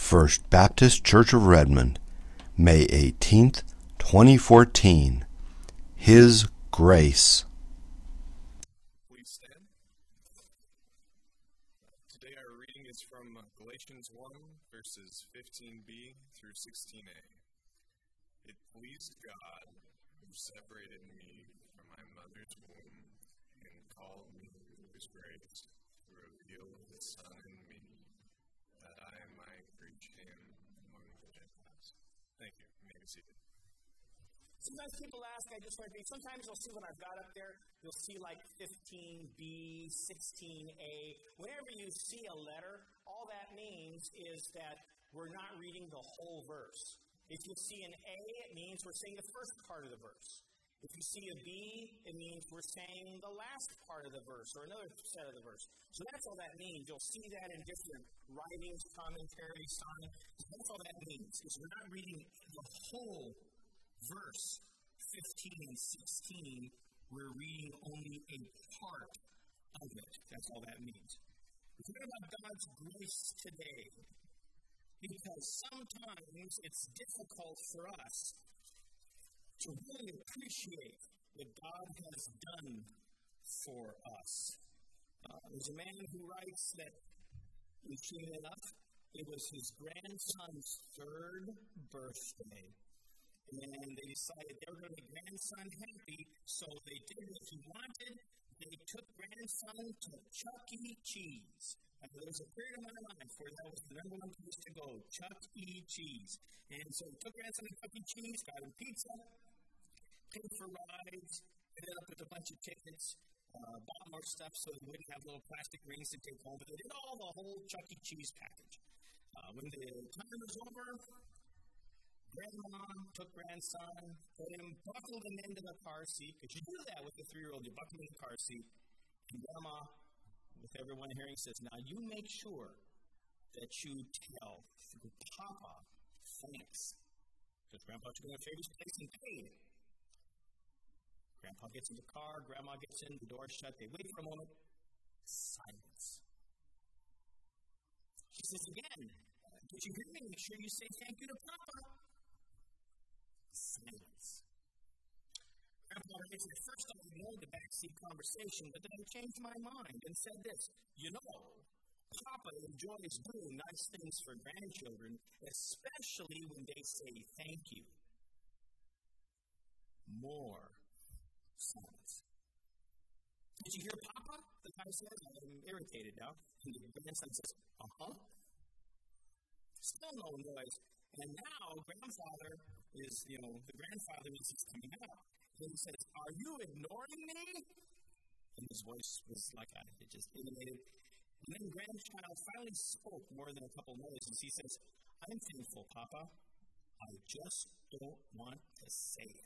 First Baptist Church of Redmond, May 18th, 2014. His Grace. Please stand. Today our reading is from Galatians 1, verses 15b through 16a. It pleased God, who separated me from my mother's womb and called me to his grace, to reveal his Son in me, that I might preach him among the Gentiles. Thank you. You may be seated. Sometimes people ask, sometimes you'll see what I've got up there, you'll see like 15b, 16a. Whenever you see a letter, all that means is that we're not reading the whole verse. If you see an A, it means we're saying the first part of the verse. If you see a B, it means we're saying the last part of the verse or another set of the verse. So that's all that means. You'll see that in different writings, commentaries, signs. That's all that means, is we're not reading the whole verse 15 and 16. We're reading only a part of it. That's all that means. We're talking about God's grace today, because sometimes it's difficult for us to really appreciate what God has done for us. There's a man who writes that, interestingly enough, it was his grandson's third birthday, and they decided they were going to make grandson happy, so they did what he wanted. They took grandson to Chuck E. Cheese. There was a period of my life where that was the number one place to go, Chuck E. Cheese. And so we took grandson to Chuck E. Cheese, got him pizza, paid for rides, ended up with a bunch of tickets, bought more stuff so they wouldn't have little plastic rings to take home, but they did all the whole Chuck E. Cheese package. When the time was over, Grandma took grandson, buckled him into the car seat, because you do that with a 3-year-old, you buckle him in the car seat, and Grandma, with everyone hearing, says, now you make sure that you tell Papa thanks, because Grandpa took him to Favor's place and paid. Grandpa gets in the car, Grandma gets in, the door shut, they wait for a moment, silence. She says again, did you hear me? Make sure you say thank you to Papa. Silence. Grandpa writes, at first I ignored the backseat conversation, but then I changed my mind and said this, Papa enjoys doing nice things for grandchildren, especially when they say thank you. More silence. Did you hear Papa? The guy says, I'm irritated now. And the grandson says, Still no noise. And now grandfather is, the grandfather is coming out. And he says, are you ignoring me? And his voice was like it just intimated. And then grandchild finally spoke more than a couple noises. He says, I'm thankful, Papa. I just don't want to say it.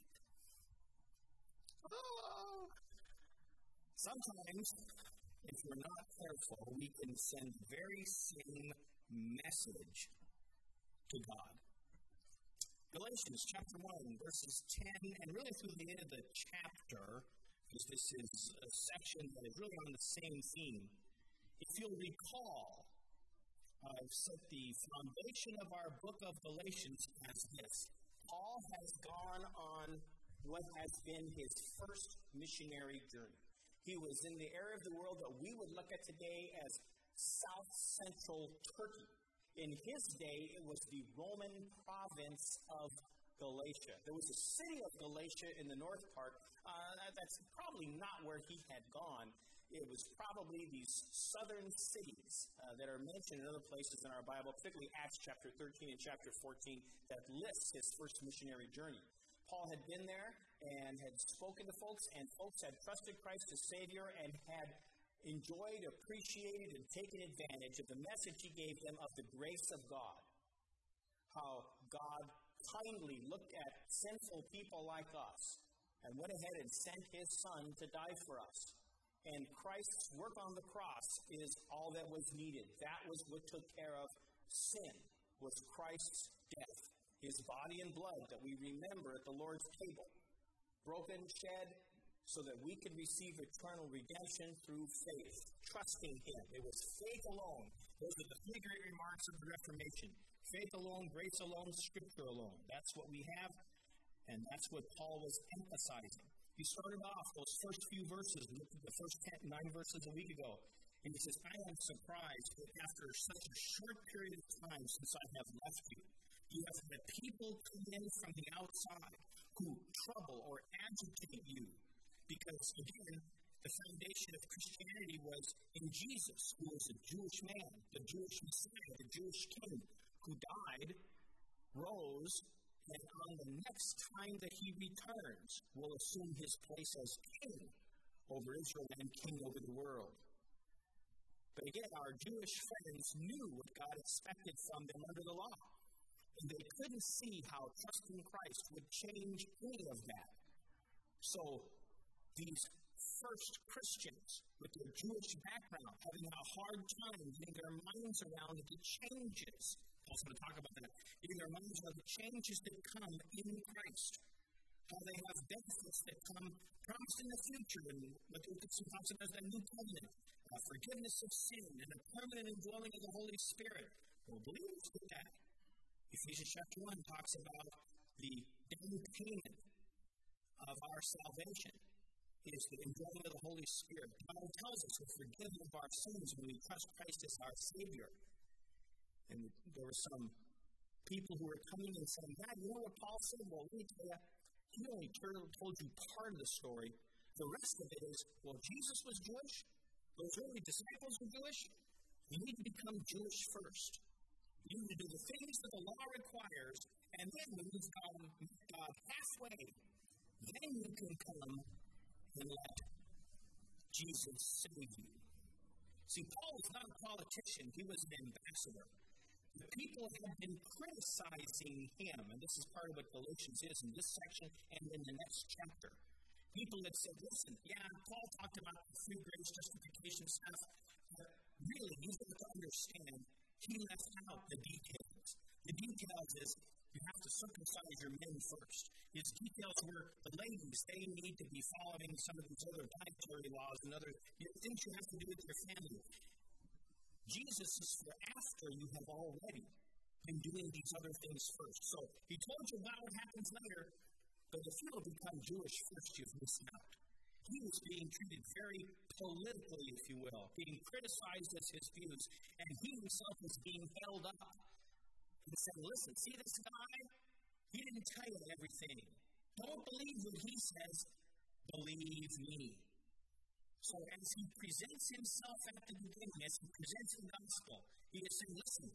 Sometimes, if we're not careful, we can send the very same message to God. Galatians chapter 1, verses 10, and really through the end of the chapter, because this is a section that is really on the same theme. If you'll recall, I've set the foundation of our book of Galatians as this. Paul has gone on what has been his first missionary journey. He was in the area of the world that we would look at today as South Central Turkey. In his day, it was the Roman province of Galatia. There was a city of Galatia in the north part. That's probably not where he had gone. It was probably these southern cities that are mentioned in other places in our Bible, particularly Acts chapter 13 and chapter 14, that lists his first missionary journey. Paul had been there and had spoken to folks, and folks had trusted Christ as Savior and had enjoyed, appreciated, and taken advantage of the message he gave them of the grace of God. How God kindly looked at sinful people like us and went ahead and sent his Son to die for us. And Christ's work on the cross is all that was needed. That was what took care of sin, was Christ's death, his body and blood that we remember at the Lord's table, broken, shed, so that we could receive eternal redemption through faith, trusting him. It was faith alone. Those are the three great remarks of the Reformation. Faith alone, grace alone, Scripture alone. That's what we have, and that's what Paul was emphasizing. He started off those first few verses, the first 9 verses a week ago, and he says, I am surprised that after such a short period of time since I have left you, you have had people come in from the outside who trouble or agitate you. Because, again, the foundation of Christianity was in Jesus, who was a Jewish man, the Jewish Messiah, the Jewish king, who died, rose, and on the next time that he returns, will assume his place as king over Israel and king over the world. But again, our Jewish friends knew what God expected from them under the law. And they couldn't see how trusting Christ would change any of that. So, these first Christians, with their Jewish background, having a hard time getting their minds around the changes. Paul's going to talk about that. Getting their minds around the changes that come in Christ. How they have benefits that come promised in the future. And what some talks about as that new covenant. Forgiveness of sin and a permanent indwelling of the Holy Spirit. Well, believers get that. Ephesians chapter 1 talks about the down payment of our salvation. It is the indwelling of the Holy Spirit. The Bible tells us we're forgiven of our sins when we trust Christ as our Savior. And there were some people who were coming and saying, yeah, you know what Paul said? Well, let me tell you, he only told you part of the story. The rest of it is, well, Jesus was Jewish. Those early disciples were Jewish. You need to become Jewish first. You need to do the things that the law requires, and then when you've gone halfway, then you can come and let Jesus save you. See, Paul was not a politician. He was an ambassador. The people had been criticizing him, and this is part of what Galatians is in this section and in the next chapter. People had said, listen, yeah, Paul talked about the free grace justification stuff, but really, you've got to understand, he left out the details. The details is, you have to circumcise your men first. His details were the ladies, they need to be following some of these other dietary laws and other things you have to do with your family. Jesus is for after you have already been doing these other things first. So he told you about what happens later, but if you don't become Jewish first, you've missed out. He was being treated very politically, if you will, being criticized as his views, and he himself was being held up. He said, listen, see this guy? He didn't tell you everything. Don't believe what he says. Believe me. So as he presents himself at the beginning, as he presents the gospel, he is saying, listen,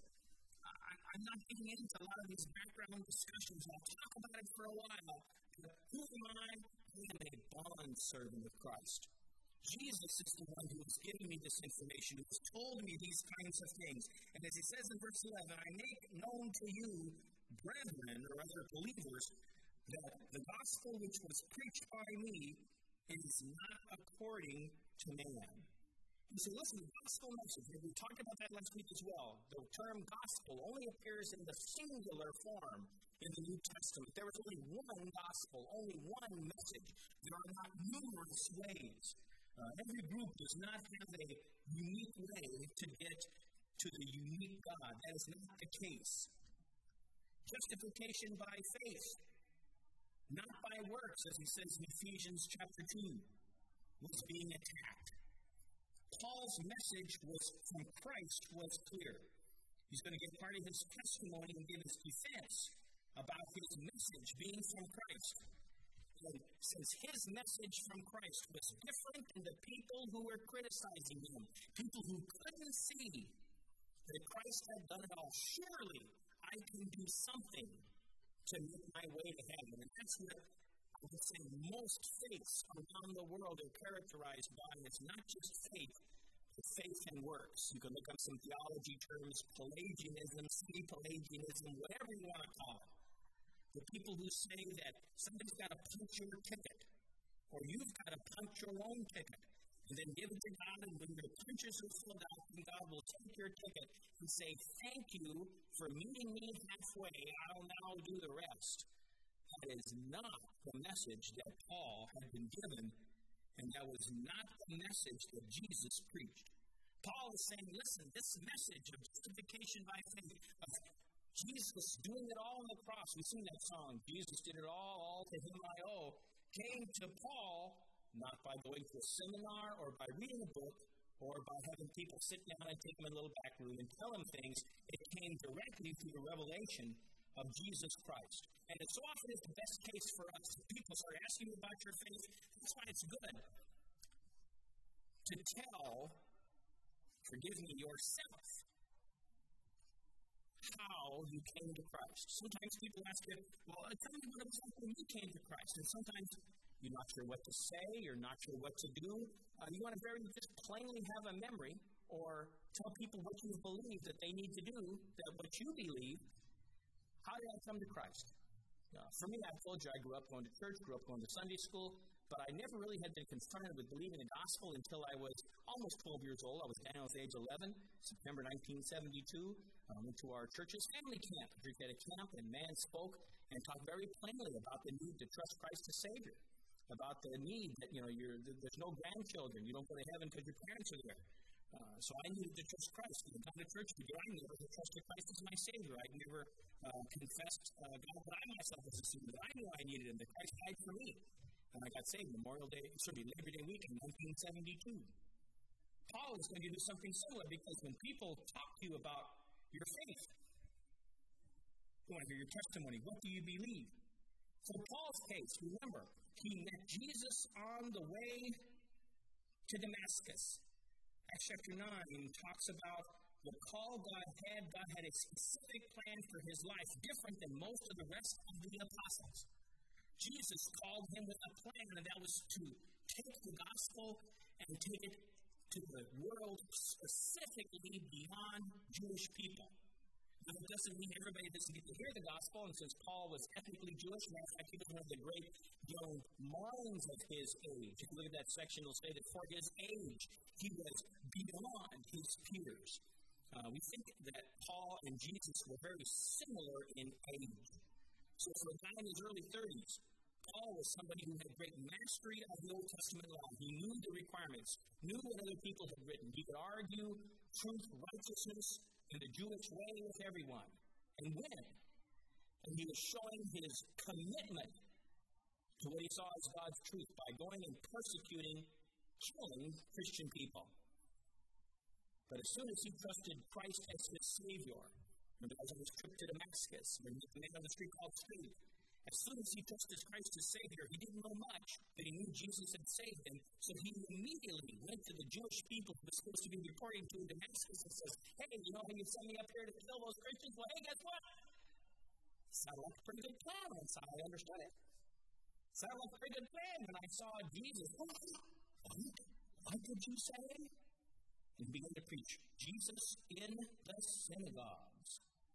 I'm not getting into a lot of these background discussions. I'll talk about it for a while. But who am I? I am a bondservant of Christ. Jesus is the one who has given me this information, who has told me these kinds of things. And as he says in verse 11, I make known to you, brethren, or other believers, that the gospel which was preached by me is not according to man. You say, listen, the gospel message, and we talked about that last week as well. The term gospel only appears in the singular form in the New Testament. There is only one gospel, only one message. There are not numerous ways. Every group does not have a unique way to get to the unique God. That is not the case. Justification by faith, not by works, as he says in Ephesians chapter 2, was being attacked. Paul's message from Christ was clear. He's going to give part of his testimony and give his defense about his message being from Christ. And since his message from Christ was different than the people who were criticizing him, people who couldn't see that Christ had done it all, surely I can do something to make my way to heaven. And that's what I would say most faiths around the world are characterized by. It's not just faith, but faith and works. You can look up some theology terms, Pelagianism, Pelagianism, whatever you want to call it. The people who say that somebody's got to punch your ticket, or you've got to punch your own ticket, and then give it to God, and when your punches are filled out, then God will take your ticket and say, thank you for meeting me halfway, I'll now do the rest. That is not the message that Paul had been given, and that was not the message that Jesus preached. Paul is saying, listen, this message of justification by faith, of Jesus doing it all on the cross. We sing that song, Jesus did it all to him I owe, came to Paul not by going to a seminar or by reading a book or by having people sit down and take him in a little back room and tell him things. It came directly through the revelation of Jesus Christ. And it so often is the best case for us. People start asking you about your faith. That's why it's good to tell, forgive me, yourself how you came to Christ. Sometimes people ask you, well, tell me what it was like when you came to Christ. And sometimes you're not sure what to say, you're not sure what to do. You want to very just plainly have a memory or tell people what you believe that they need to do, that what you believe. How did I come to Christ? For me, I told you I grew up going to church, grew up going to Sunday school, but I never really had been confronted with believing the gospel until I was almost 12 years old. I was down at age 11, September 1972. I went to our church's family camp. We had a camp, and man spoke and talked very plainly about the need to trust Christ as Savior, about the need that, there's no grandchildren. You don't go to heaven because your parents are there. So I needed to trust Christ. When I come to church, I never trusted Christ as my Savior. I never confessed God that I myself was a sinner, that I knew I needed Him, that Christ died for me. And I got saved Labor Day week in 1972. Paul is going to do something similar, because when people talk to you about your faith, they want to hear your testimony. What do you believe? So Paul's case, remember, he met Jesus on the way to Damascus. Acts chapter 9 talks about the call God had. God had a specific plan for his life, different than most of the rest of the apostles. Jesus called him with a plan, and that was to take the gospel and take it to the world, specifically beyond Jewish people. Now, it doesn't mean everybody doesn't get to hear the gospel, and since Paul was ethnically Jewish, matter of fact, he was one of the great young minds of his age. If you look at that section, it'll say that for his age, he was beyond his peers. We think that Paul and Jesus were very similar in age. So for a guy in his early 30s, Paul was somebody who had great mastery of the Old Testament law. He knew the requirements, knew what other people had written. He could argue truth, righteousness, and the Jewish way with everyone, and win. And he was showing his commitment to what he saw as God's truth by going and persecuting, killing Christian people. But as soon as he trusted Christ as his Savior, when he was on his trip to Damascus, when he met on the street called Straight, as soon as he trusted Christ as Savior, he didn't know much, but he knew Jesus had saved him, so he immediately went to the Jewish people who were supposed to be reporting to Damascus and says, hey, you know how you sent me up here to kill those Christians? Well, hey, guess what? Sounded like a pretty good plan. That's how I understood it. Sounded like a pretty good plan when I saw Jesus. What did you say? And he began to preach Jesus in the synagogues.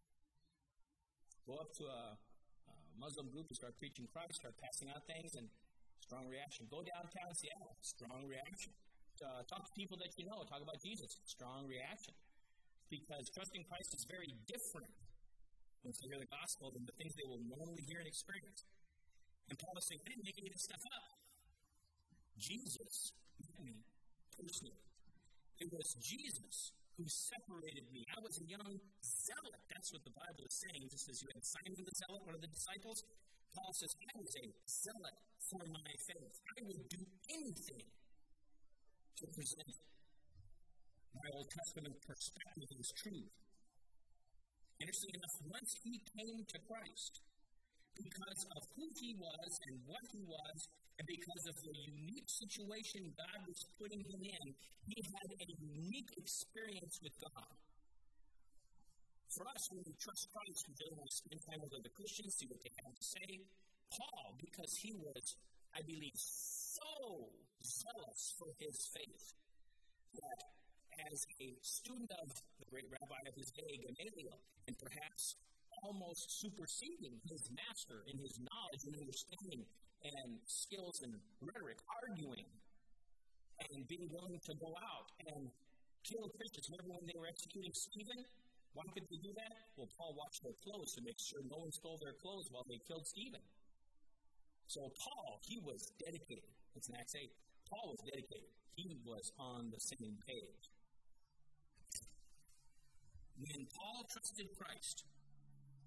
Go up to a Muslim group and start preaching Christ, start passing out things, and strong reaction. Go downtown Seattle, strong reaction. Talk to people that you know, talk about Jesus, strong reaction. Because trusting Christ is very different once they hear the gospel than the things they will normally hear and experience. And Paul is saying, I didn't make any of this stuff up. Jesus met me personally. It was Jesus who separated me. I was a young zealot. That's what the Bible is saying. Just as you had Simon the Zealot, one of the disciples, Paul says, I was a zealot for my faith. I would do anything to present my Old Testament perspective as truth. Interestingly enough, once he came to Christ, because of who he was and what he was, and because of the unique situation God was putting him in, he had a unique experience with God. For us, when we trust Christ, we don't want to spend time with other Christians, see what they have to say. Paul, because he was, I believe, so zealous for his faith, that as a student of the great rabbi of his day, Gamaliel, and perhaps almost superseding his master in his knowledge and understanding and skills and rhetoric, arguing and being willing to go out and kill Christians. Remember when they were executing Stephen? Why could they do that? Well, Paul watched their clothes to make sure no one stole their clothes while they killed Stephen. So Paul, he was dedicated. It's in Acts 8. Paul was dedicated. He was on the same page. When Paul trusted Christ,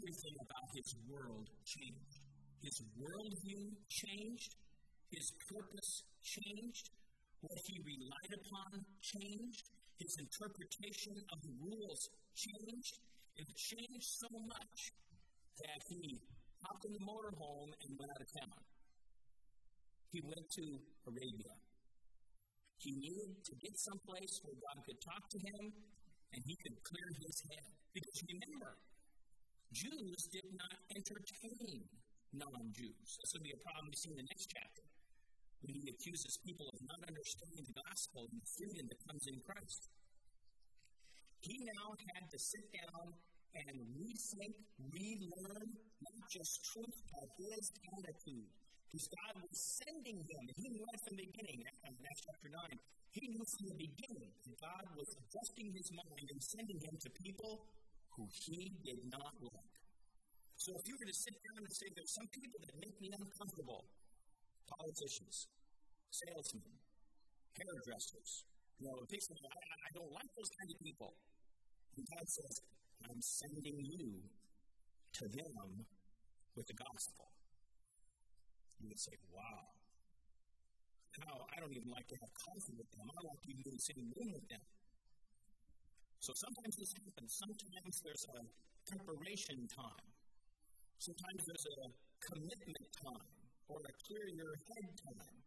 everything about his world changed. His worldview changed. His purpose changed. What he relied upon changed. His interpretation of the rules changed. It changed so much that he hopped in the motorhome and went out of town. He went to Arabia. He needed to get someplace where God could talk to him and he could clear his head. Because remember, Jews did not entertain non-Jews. That's going to be a problem we see in the next chapter, when he accuses people of not understanding the gospel and the freedom that comes in Christ. He now had to sit down and rethink, relearn, not just truth, but his attitude. Because God was sending him, and he knew right from the beginning, in Acts chapter 9, he knew from the beginning that God was adjusting his mind and sending him to people who he did not like. So if you were to sit down and say, there's some people that make me uncomfortable, politicians, salesmen, hairdressers, I don't like those kind of people. And God says, I'm sending you to them with the gospel. You would say, wow. Now, I don't even like to have coffee with them. I don't like to even be in the same room with them. So sometimes this happens. Sometimes there's a preparation time. Sometimes there's a commitment time or a clear your head time.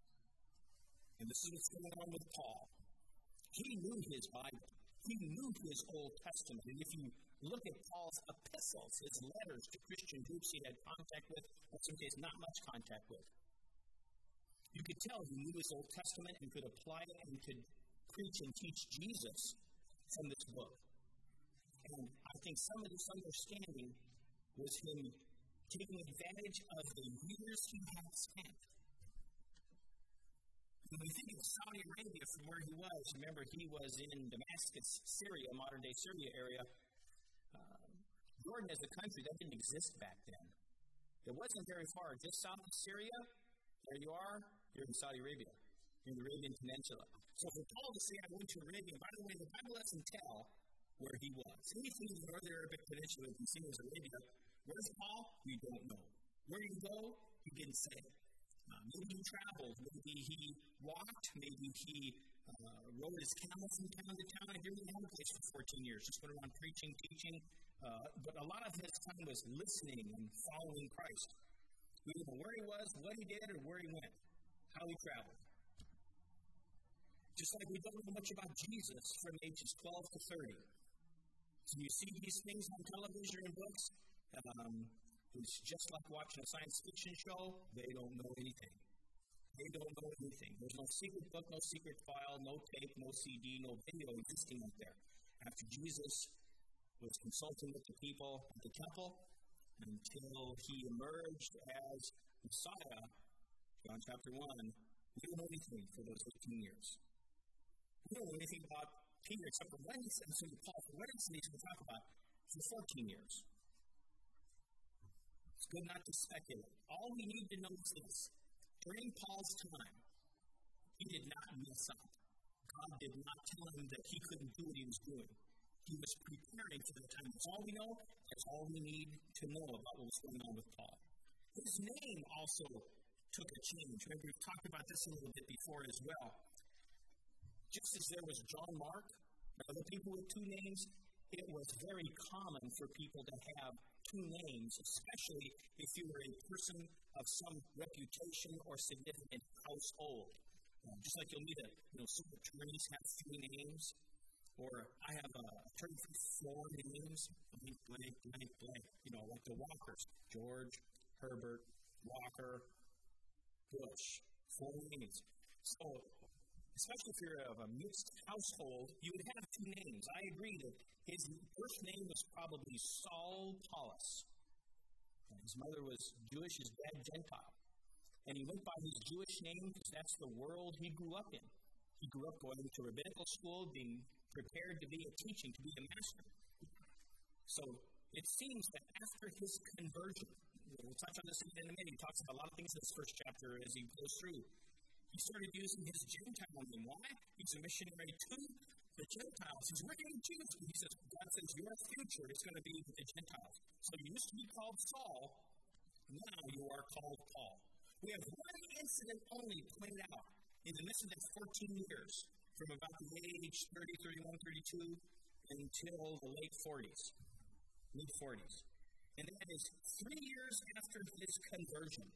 And this is what's going on with Paul. He knew his Bible. He knew his Old Testament. And if you look at Paul's epistles, his letters to Christian groups he had contact with, in some cases not much contact with, you could tell he knew his Old Testament and could apply it and could preach and teach Jesus from this book. And I think some of this understanding was him taking advantage of the years he had spent. When we think of Saudi Arabia from where he was, remember he was in Damascus, Syria, modern-day Syria area. Jordan as a country, that didn't exist back then. It wasn't very far. Just south of Syria, there you are, you're in Saudi Arabia. You're in the Arabian Peninsula. So for Paul to say, I went to Arabia, by the way, the Bible doesn't tell where he was. Anything in the Northern Arabic Peninsula is seen as Arabia. Where's Paul? We don't know. Where did he go? He didn't say. Maybe he traveled, maybe he walked, maybe he rode his camel from town to town. He didn't have a place for 14 years, just went around preaching, teaching. But a lot of his time was listening and following Christ. We don't know where he was, what he did, or where he went, how he traveled. Just like we don't know much about Jesus from ages 12 to 30. So you see these things on television and books. It's just like watching a science fiction show. They don't know anything. They don't know anything. There's no secret book, no secret file, no tape, no CD, no video existing out there. After Jesus was consulting with the people at the temple until he emerged as Messiah, John chapter 1, we don't know anything for those 15 years. We don't know anything about Peter except for what he said to Paul, for what he's going to talk about for 14 years. It's good not to speculate. All we need to know is this. During Paul's time, he did not mess up. God did not tell him that he couldn't do what he was doing. He was preparing for the time. That's all we know. That's all we need to know about what was going on with Paul. His name also took a change. Remember, we've talked about this a little bit before as well. Just as there was John Mark and other people with two names, it was very common for people to have two names, especially if you were a person of some reputation or significant household. Just like you'll meet some attorneys have three names, or I have a attorney for four names, blank, blank, blank, blank. Like the Walkers, George, Herbert, Walker, Bush, four names. So, especially if you're of a mixed household, you would have two names. I agree that his first name was probably Saul Paulus. His mother was Jewish, his dad Gentile. And he went by his Jewish name because that's the world he grew up in. He grew up going to rabbinical school, being prepared to be a teaching, to be a master. So it seems that after his conversion, we'll touch on this in a minute, he talks about a lot of things in this first chapter as he goes through. He started using his Gentile name. Why? He's a missionary to the Gentiles. He's working with Jews. He says, God says, your future is going to be with the Gentiles. So you used to be called Saul, now you are called Paul. We have one incident only pointed out in the midst of that 14 years, from about the age 30, 31, 32, until the late 40s, mid-40s. And that is 3 years after his conversion.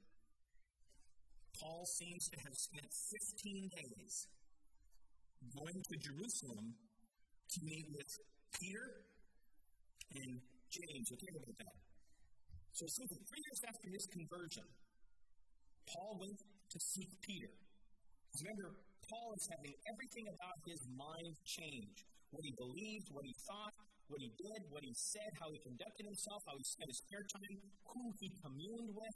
Paul seems to have spent 15 days going to Jerusalem to meet with Peter and James. We'll talk about that. So it seems that 3 years after his conversion, Paul went to seek Peter. Remember, Paul is having everything about his mind change. What he believed, what he thought, what he did, what he said, how he conducted himself, how he spent his spare time, who he communed with.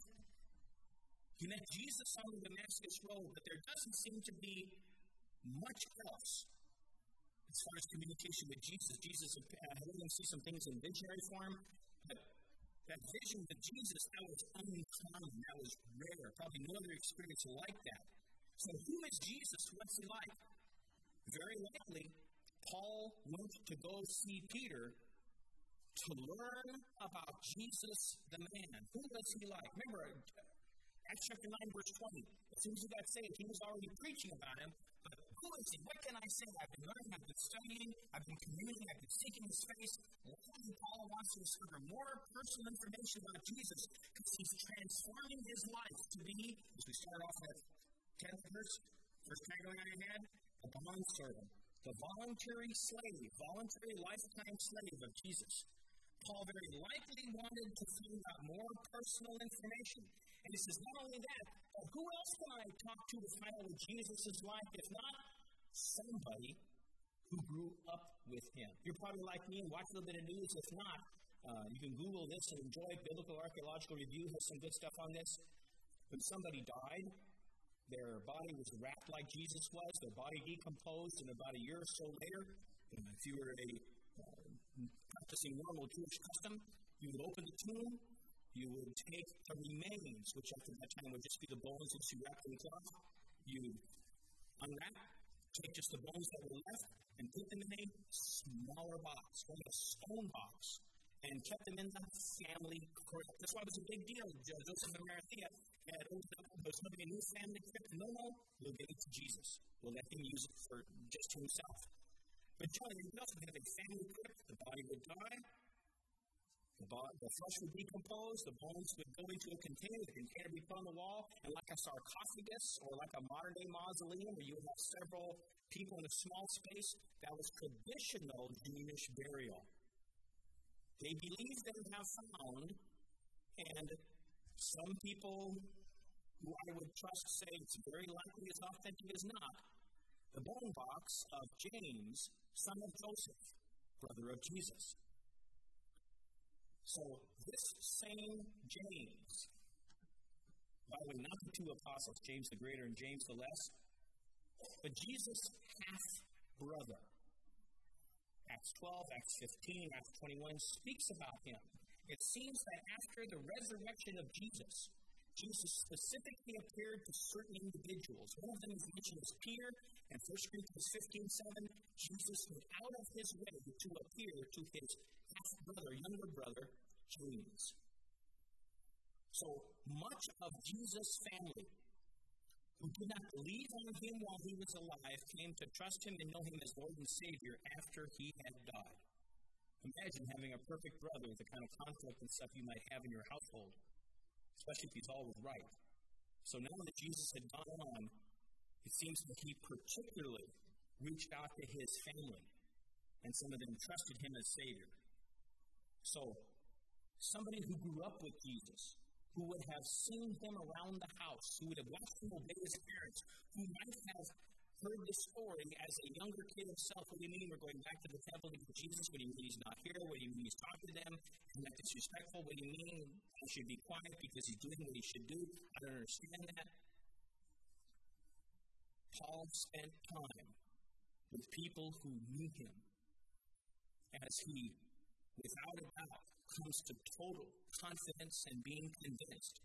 He met Jesus on the Damascus Road, but there doesn't seem to be much else as far as communication with Jesus. Jesus had let him see some things in visionary form, but that vision with Jesus, that was uncommon, that was rare, probably no other experience like that. So who is Jesus? What's he like? Very likely, Paul went to go see Peter to learn about Jesus the man. Who was he like? Remember, Acts chapter 9, verse 20. As soon as he got saved, he was already preaching about him. But who is he? What can I say? I've been learning, I've been studying, I've been communing, I've been seeking his face. And Paul wants to discover more personal information about Jesus because he's transforming his life to be, as we start off at 10th verse, first paragraph I had, a bondservant, the voluntary slave, voluntary lifetime slave of Jesus. Paul very likely wanted to find out more personal information. And he says, not only that, but who else can I talk to find out what Jesus' life, if not somebody who grew up with him? You're probably like me and watch a little bit of news. If not, you can Google this and enjoy. Biblical Archaeological Review has some good stuff on this. When somebody died, their body was wrapped like Jesus was. Their body decomposed, and about a year or so later, if you were a practicing normal Jewish custom, you would open the tomb, you would take the remains, which up to that time would just be the bones that you wrapped in cloth. You unwrap, take just the bones that were left, and put them in a smaller box, like a stone box, and kept them in the family crypt. That's why it was a big deal. Joseph of Arimathea had was having a new family crypt. No, we'll give it to Jesus. We'll let him use it for just himself. But John, you also have a family crypt. The body would die. The flesh would decompose. The bones would go into a container. The container would be put on the wall. And like a sarcophagus or like a modern-day mausoleum where you would have several people in a small space, that was traditional Jewish burial. They believe they have found, and some people who I would trust say it's very likely as authentic as not, the bone box of James, son of Joseph, brother of Jesus. So this same James, by the way, not the two apostles, James the Greater and James the Less, but Jesus' half-brother. Acts 12, Acts 15, Acts 21 speaks about him. It seems that after the resurrection of Jesus, Jesus specifically appeared to certain individuals. One of them is mentioned as Peter, and 1 Corinthians 15:7, Jesus went out of his way to appear to his half-brother, younger brother, James. So much of Jesus' family, who did not believe on him while he was alive, came to trust him and know him as Lord and Savior after he had died. Imagine having a perfect brother, the kind of conflict and stuff you might have in your household, especially if he's always right. So now that Jesus had gone on, it seems that he particularly reached out to his family, and some of them trusted him as Savior. So, somebody who grew up with Jesus, who would have seen him around the house, who would have watched him obey his parents, who might have heard the story as a younger kid himself. What do you mean we're going back to the temple to get Jesus? What do you mean he's not here? What do you mean he's talking to them? Isn't that disrespectful? What do you mean he should be quiet because he's doing what he should do? I don't understand that. Paul spent time with people who knew him as he, without a doubt, comes to total confidence and being convinced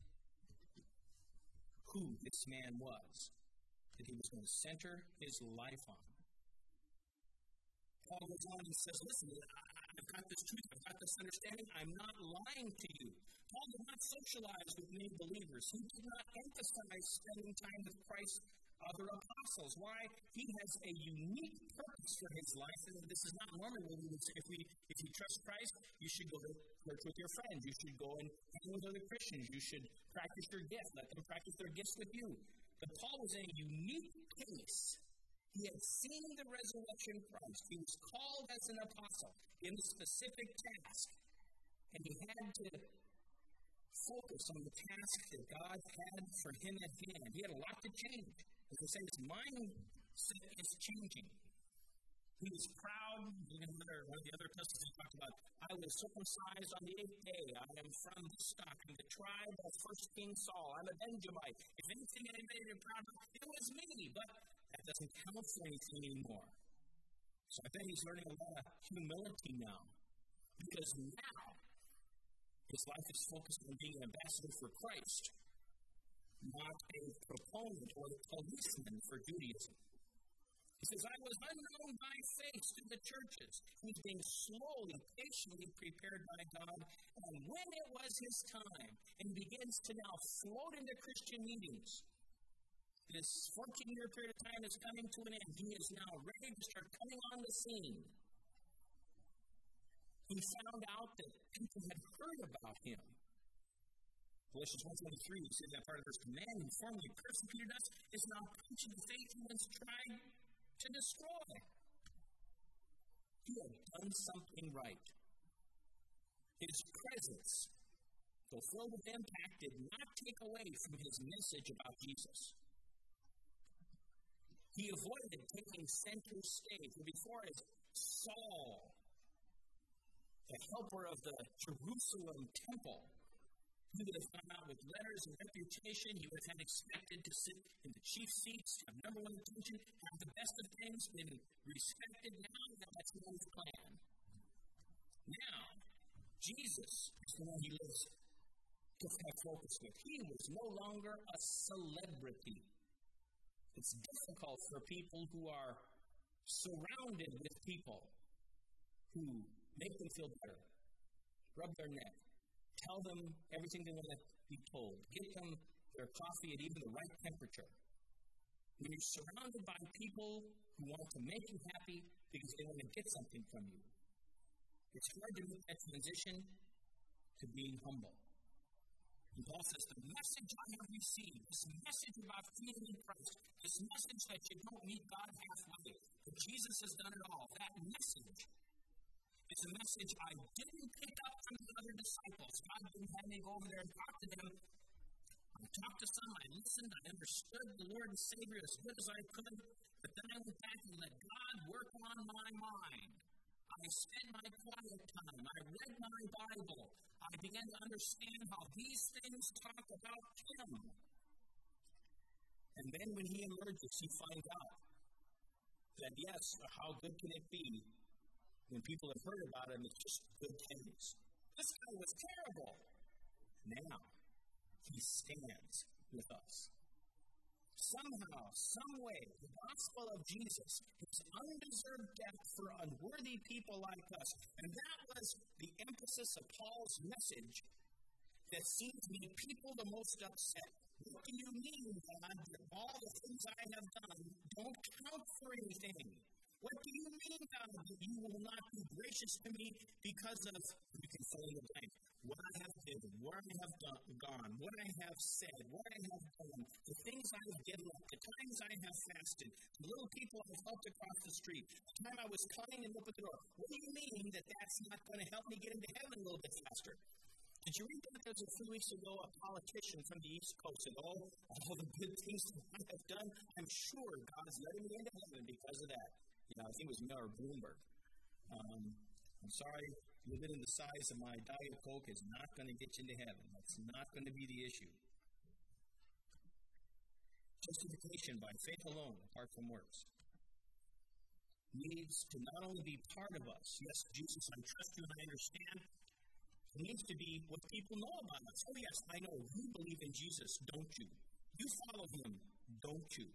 who this man was, that he was going to center his life on. Paul goes on and says, listen, I I've got this truth, I've got this understanding, I'm not lying to you. Paul did not socialize with many believers. He did not emphasize spending time with Christ's other apostles. Why? He has a unique purpose for his life, and this is not normal. If you trust Christ, you should go to church with your friends. You should go and hang with other Christians. You should practice your gift. Let them practice their gifts with you. But Paul was in a unique case. He had seen the resurrection Christ. He was called as an apostle in a specific task, and he had to focus on the task that God had for him at hand. He had a lot to change. As I say, his mindset is changing. He was proud. One of the other epistles he talked about, I was circumcised on the 8th day. I am from the stock, from the tribe of first King Saul. I'm a Benjamite. If anything anybody is proud of, it was me. But that doesn't count for anything anymore. So I bet he's learning a lot of humility now. Because now, his life is focused on being an ambassador for Christ, not a proponent or a policeman for Judaism. He says, I was unknown by face to the churches. He was being slowly, patiently prepared by God. And when it was his time, and he begins to now float into Christian meetings, this 14-year period of time is coming to an end. He is now ready to start coming on the scene. He found out that people had heard about him. Galatians 1:23 says that part of verse, the man who formerly persecuted us is now preaching the faith he once tried to destroy. He had done something right. His presence, though filled with impact, did not take away from his message about Jesus. He avoided taking center stage. Before it, Saul, the helper of the Jerusalem temple, he would have come out with letters and reputation. He would have had expected to sit in the chief seats, have number one attention, have the best of things, been respected. Now that's not his plan. Now, Jesus is the one he lives to have focus with. He was no longer a celebrity. It's difficult for people who are surrounded with people who make them feel better, rub their neck, tell them everything they want to be told, get them their coffee at even the right temperature. When you're surrounded by people who want to make you happy because they want to get something from you, it's hard to make that transition to being humble. And Paul says, the message I have received, this message about feeding in Christ, this message that you don't meet God halfway, that Jesus has done it all, that message is a message I didn't pick up from the other disciples. God didn't have me go over there and talk to them. I talked to some, I listened, I understood the Lord and Savior as good as I could, but then I went back and let God work on my mind. I spent my quiet time. I read my Bible. I began to understand how these things talk about Him. And then when He emerges, He finds out that, yes, how good can it be when people have heard about Him, it's just good things. This guy was terrible. Now, He stands with us. Somehow, some way, the gospel of Jesus, His undeserved death for unworthy people like us, and that was the emphasis of Paul's message that seemed to make people the most upset. What do you mean, God, that all the things I have done don't count for anything? What do you mean, God, that you will not be gracious to me because of, you can fill in the blank, what I have given, where I have gone, what I have said, what I have done, the things I have given up, the times I have fasted, the little people I have helped across the street, the time I was coming and opened the door. What do you mean that that's not going to help me get into heaven a little bit faster? Did you read that? There was a few weeks ago, a politician from the East Coast said, all the good things that I have done, I'm sure God is letting me into heaven because of that. I think it was Mayor Bloomberg. I'm sorry, limiting the size of my Diet Coke is not going to get you into heaven. That's not going to be the issue. Justification by faith alone, apart from works, needs to not only be part of us. Yes, Jesus, I trust you and I understand. It needs to be what people know about us. Oh yes, I know. You believe in Jesus, don't you? You follow Him, don't you?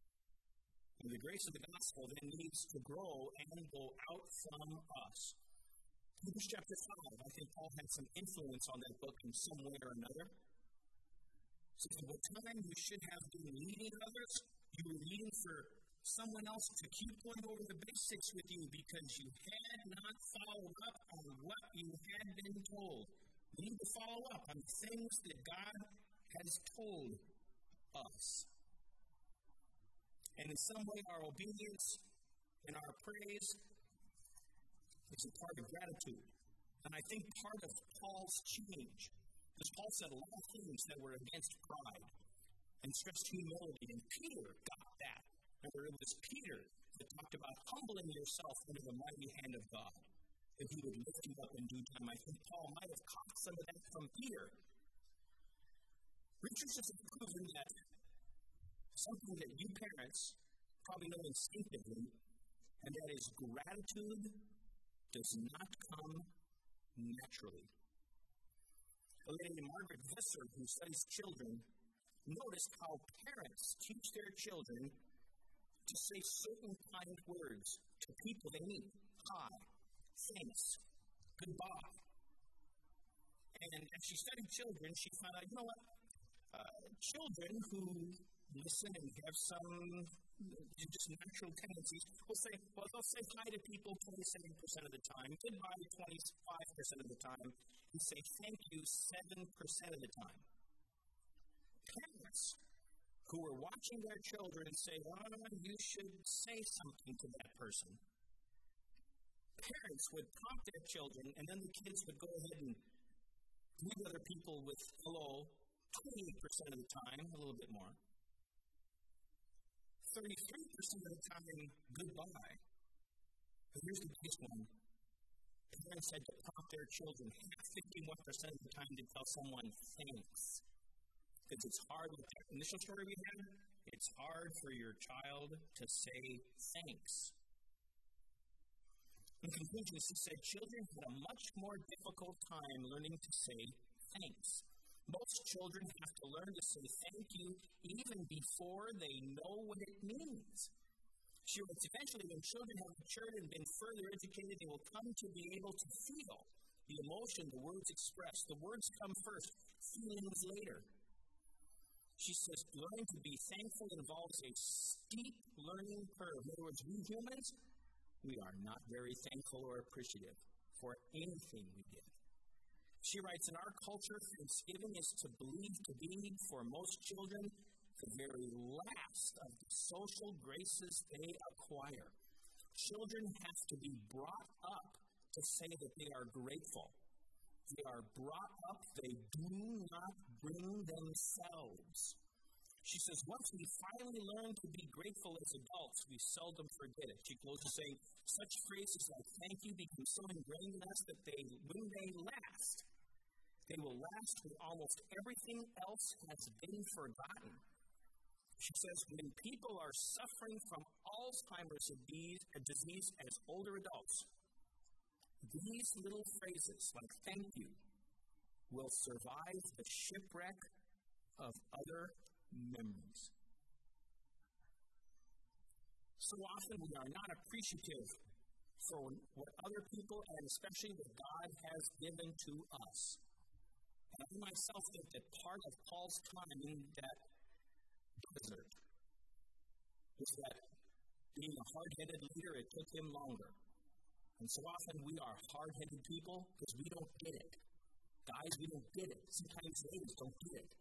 And the grace of the gospel then needs to grow and go out from us. Hebrews chapter 5, I think Paul had some influence on that book in some way or another. So at what time you should have been leading others, you were leading for someone else to keep going over the basics with you because you had not followed up on what you had been told. We need to follow up on the things that God has told us. And in some way, our obedience and our praise is a part of gratitude. And I think part of Paul's change, because Paul said a lot of things that were against pride and stressed humility, and Peter got that. Remember, it was Peter that talked about humbling yourself under the mighty hand of God, that he would lift you up in due time. I think Paul might have caught some of that from Peter. Researchers have proven that something that you parents probably know instinctively, and that is gratitude does not come naturally. A lady named Margaret Visser, who studies children, noticed how parents teach their children to say certain kind words to people they meet. Hi, thanks, goodbye. And as she studied children, she found out, children who listen and have some just natural tendencies they'll say hi to people 27% of the time, goodbye 25% of the time, and say thank you 7% of the time. Parents who were watching their children say, you should say something to that person. Parents would prompt their children, and then the kids would go ahead and greet other people with hello 28% of the time, a little bit more. 33% of the time, goodbye. But here's the biggest one. Parents had to prompt their children 51% of the time to tell someone thanks. Because it's hard with that initial story we had, it's hard for your child to say thanks. In conclusion, she said children had a much more difficult time learning to say thanks. Most children have to learn to say thank you even before they know what it means. She writes, eventually, when children have matured and been further educated, they will come to be able to feel the emotion the words express. The words come first, feelings later. She says, learning to be thankful involves a steep learning curve. In other words, we humans, we are not very thankful or appreciative for anything we get. She writes, in our culture, Thanksgiving is believed to be, for most children, the very last of the social graces they acquire. Children have to be brought up to say that they are grateful. They are brought up, they do not bring themselves. She says, once we finally learn to be grateful as adults, we seldom forget it. She closes saying, such phrases like thank you become so ingrained in us that when they last, they will last when almost everything else has been forgotten. She says, when people are suffering from Alzheimer's disease as older adults, these little phrases like thank you will survive the shipwreck of other memories. So often we are not appreciative for what other people and especially what God has given to us. And I myself think that part of Paul's time in that desert was that being a hard-headed leader, it took him longer. And so often we are hard-headed people because we don't get it. Guys, we don't get it. Sometimes ladies don't get it.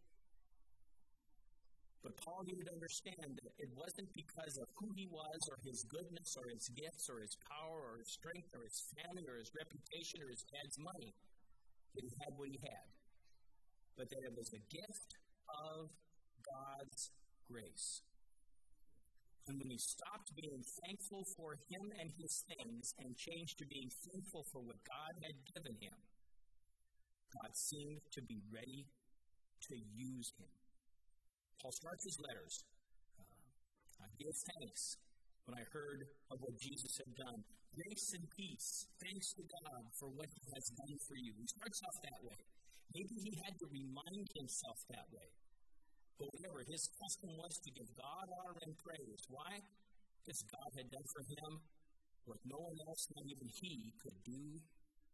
But Paul needed to understand that it wasn't because of who he was or his goodness or his gifts or his power or his strength or his family or his reputation or his dad's money that he had what he had. But that it was a gift of God's grace. And when he stopped being thankful for him and his things and changed to being thankful for what God had given him, God seemed to be ready to use him. Paul starts his letters. I give thanks when I heard of what Jesus had done. Grace and peace. Thanks to God for what he has done for you. He starts off that way. Maybe he had to remind himself that way. But whatever, his custom was to give God honor and praise. Why? Because God had done for him what no one else, not even he, could do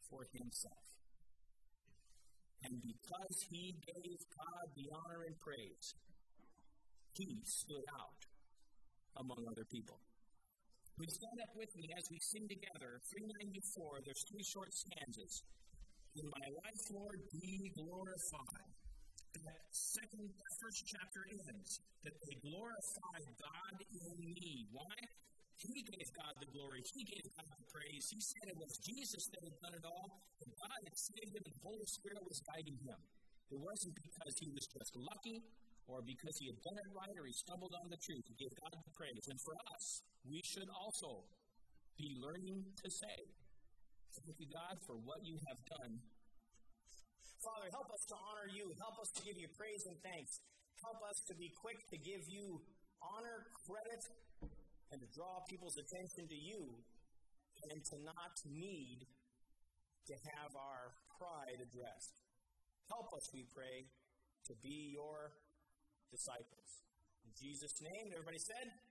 for himself. And because he gave God the honor and praise, he stood out among other people. Please stand up with me as we sing together. 394, there's 3 short stanzas. In my life, Lord, be glorified. That first chapter ends, that they glorify God in me. Why? He gave God the glory. He gave God the praise. He said it was Jesus that had done it all, and God had saved him, and the Holy Spirit was guiding him. It wasn't because he was just lucky, or because he had done it right, or he stumbled on the truth. He gave God the praise. And for us, we should also be learning to say, thank you, God, for what you have done. Father, help us to honor you. Help us to give you praise and thanks. Help us to be quick to give you honor, credit, and to draw people's attention to you, and to not need to have our pride addressed. Help us, we pray, to be your disciples. In Jesus' name, everybody said,